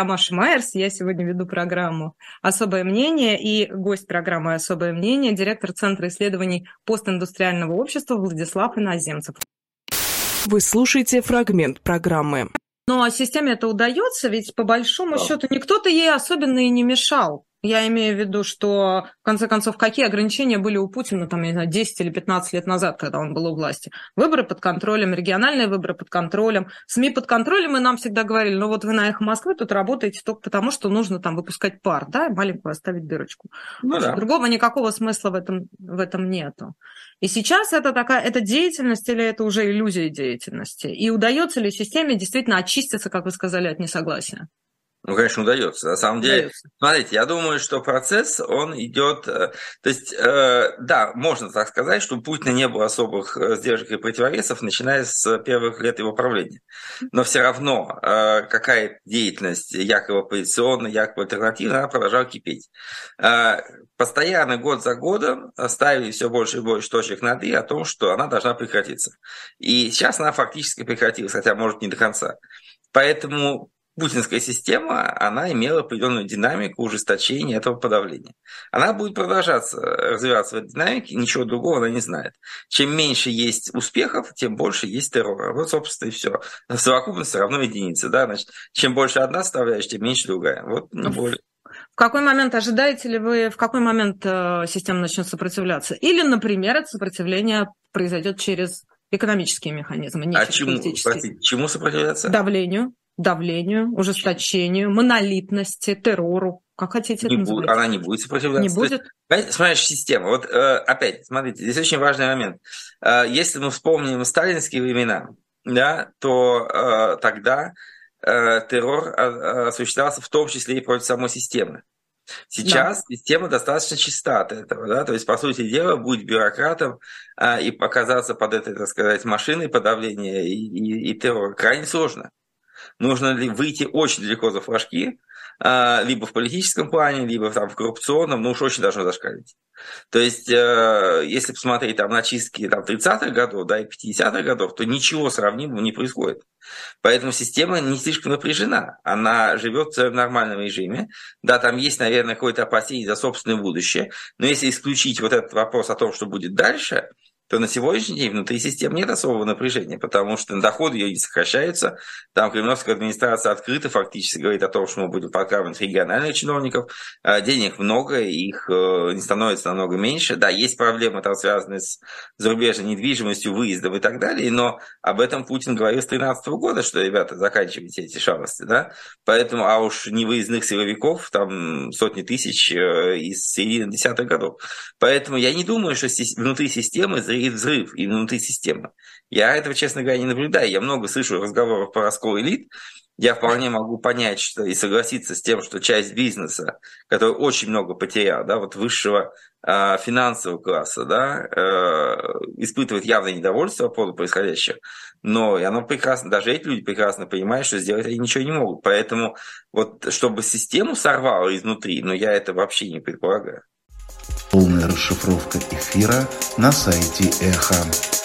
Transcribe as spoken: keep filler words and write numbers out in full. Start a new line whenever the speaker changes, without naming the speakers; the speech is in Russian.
я Маша Майерс, я сегодня веду программу «Особое мнение», и гость программы «Особое мнение» – директор Центра исследований постиндустриального общества Владислав Иноземцев.
Вы слушаете фрагмент программы.
Но системе это удается, ведь по большому счету никто-то ей особенно и не мешал. Я имею в виду, что, в конце концов, какие ограничения были у Путина, там, я не знаю, десять или пятнадцать лет назад, когда он был у власти. Выборы под контролем, региональные выборы под контролем, СМИ под контролем, и нам всегда говорили, ну вот вы на «Эхо Москвы» тут работаете только потому, что нужно там выпускать пар, да, маленькую оставить дырочку.
Ну, да.
Другого никакого смысла в этом, в этом нету. И сейчас это такая, это деятельность или это уже иллюзия деятельности? И удается ли системе действительно очиститься, как вы сказали, от несогласия?
Ну, конечно, удается. На самом деле, удается. Смотрите, я думаю, что процесс, он идет... То есть, э, да, можно так сказать, что у Путина не было особых сдержек и противовесов, начиная с первых лет его правления. Но все равно э, какая деятельность якобы оппозиционная, якобы альтернативная, она продолжала кипеть. Э, постоянно, год за годом, ставили все больше и больше точек над «и» о том, что она должна прекратиться. И сейчас она фактически прекратилась, хотя, может, не до конца. Поэтому... Путинская система, она имела определенную динамику ужесточения этого подавления. Она будет продолжаться развиваться в этой динамике, ничего другого она не знает. Чем меньше есть успехов, тем больше есть террора. Вот, собственно, и все. Совокупность равно единице. Да? Значит, чем больше одна составляющая, тем меньше другая. Вот не более.
В какой момент ожидаете ли вы, в какой момент э, система начнет сопротивляться? Или, например, это сопротивление произойдет через экономические механизмы, не
а
через
чему,
политические?
Простите, чему сопротивляться?
Давлению. Давлению, ужесточению, монолитности, террору. Как хотите
не
это называть.
Она не будет сопротивляться.
Не будет?
Есть, смотришь, система. Вот э, опять, смотрите, здесь очень важный момент. Э, если мы вспомним сталинские времена, да, то э, тогда э, террор э, осуществлялся в том числе и против самой системы. Сейчас да. Система достаточно чиста от этого, да, то есть, по сути дела, будь бюрократом э, и оказаться под этой, так сказать, машиной подавления и, и, и террора крайне сложно. Нужно ли выйти очень далеко за флажки, либо в политическом плане, либо там в коррупционном, ну уж очень должно зашкалить. То есть, если посмотреть там на чистки там, тридцатых годов, да, и пятидесятых годов, то ничего сравнимого не происходит. Поэтому система не слишком напряжена. Она живет в своем нормальном режиме. Да, там есть, наверное, какое-то опасение за собственное будущее, но если исключить вот этот вопрос о том, что будет дальше, то на сегодняшний день внутри системы нет особого напряжения, потому что доходы ее не сокращаются. Там кремлевская администрация открыто фактически говорит о том, что мы будем подкармливать региональных чиновников. Денег много, их не становится намного меньше. Да, есть проблемы, там, связанные с зарубежной недвижимостью, выездом и так далее, но об этом Путин говорил с две тысячи тринадцатого года, что, ребята, заканчивайте эти шалости. Да? Поэтому, а уж невыездных силовиков там сотни тысяч из середины десятых годов. Поэтому я не думаю, что внутри системы и взрыв и внутри системы. Я этого, честно говоря, не наблюдаю. Я много слышу разговоров про раскол элит. Я вполне могу понять что, и согласиться с тем, что часть бизнеса, который очень много потерял, да, вот высшего э, финансового класса, да, э, испытывает явное недовольство по поводу происходящего. Но и оно прекрасно, даже эти люди прекрасно понимают, что сделать они ничего не могут. Поэтому вот чтобы систему сорвало изнутри, но я это вообще не предполагаю.
Полная расшифровка эфира на сайте Эхо.